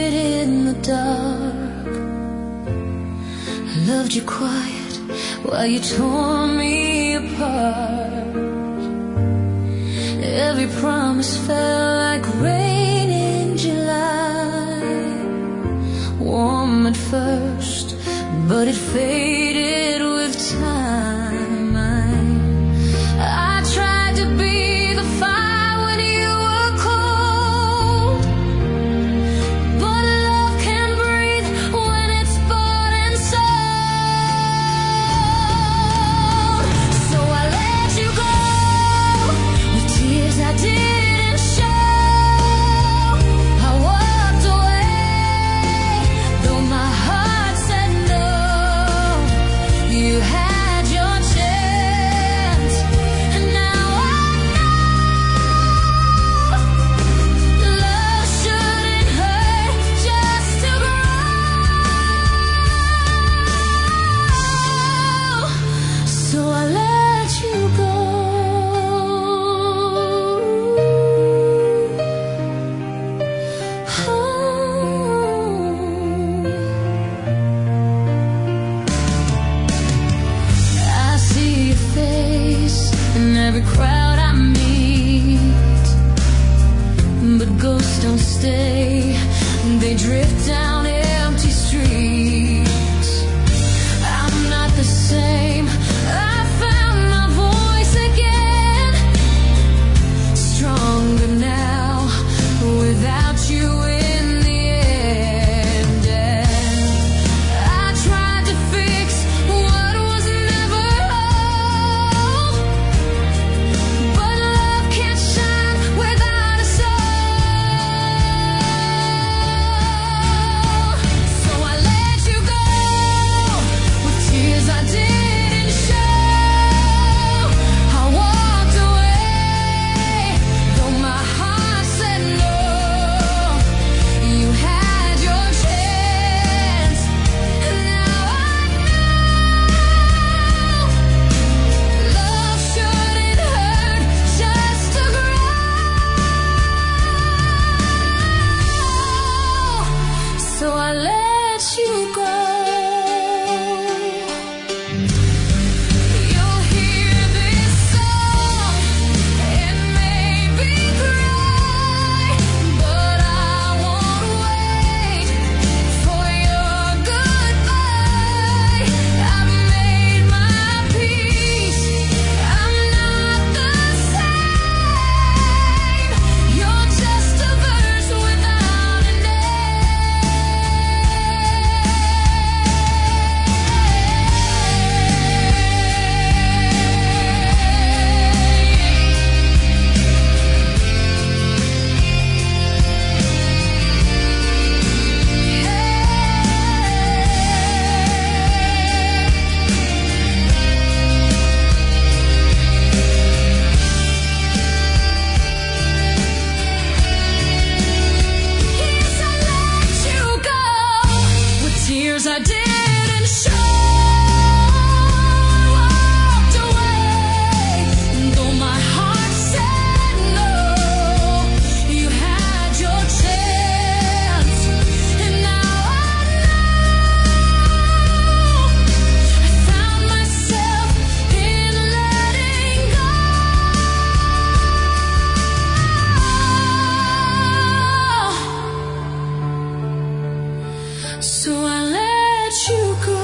it in the dark. I loved you quiet while you tore me apart. Every promise fell like rain in July. Warm at first, but it faded with time. I tried to be the fire when you were cold, but love can breathe when it's bought and sold. So I let you go with tears I didn't show. I walked away, though my heart said no. You had your chance, and now I know love shouldn't hurt just to grow. So I let you go. I see your face in every crowd I meet, but ghosts don't stay, they drift down empty streets. I'm not the same, I found my voice again, stronger now, without you in the end. And I tried to fix what was never whole, but love can't shine without a soul. So I let you go with tears I didn't show. I walked away, though my heart said no. You had your chance, and now I know love shouldn't hurt just to grow. So I let you go. You'll hear this song and maybe cry, but I won't wait for your goodbye. I've made my peace, I'm not the same. You're just a verse without a Yes, I let you go with tears I didn't show. I walked away, though my heart said no. You had your chance, and now I know I found myself in letting go. So I let you go.